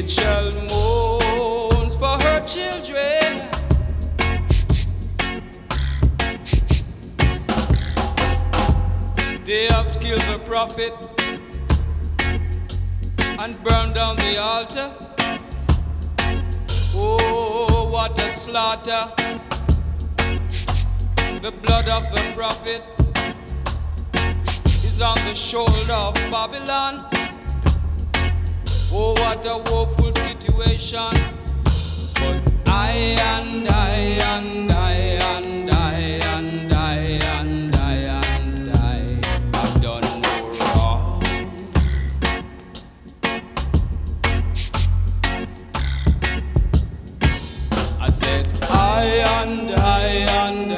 Rachel mourns for her children. They have killed the prophet and burned down the altar. Oh, what a slaughter. The blood of the prophet is on the shoulder of Babylon. Oh, what a woeful situation. But I and I and I and